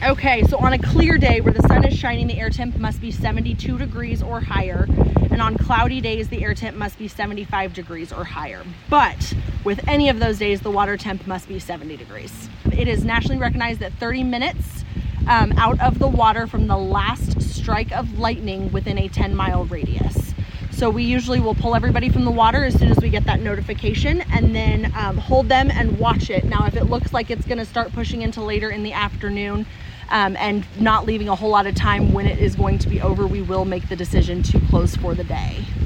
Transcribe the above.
Okay, so on a clear day where the sun is shining, the air temp must be 72 degrees or higher. And on cloudy days, the air temp must be 75 degrees or higher. But with any of those days, the water temp must be 70 degrees. It is nationally recognized that 30 minutes out of the water from the last strike of lightning within a 10-mile radius. So we usually will pull everybody from the water as soon as we get that notification, and then hold them and watch it. Now, if it looks like it's gonna start pushing into later in the afternoon, and not leaving a whole lot of time when it is going to be over, we will make the decision to close for the day.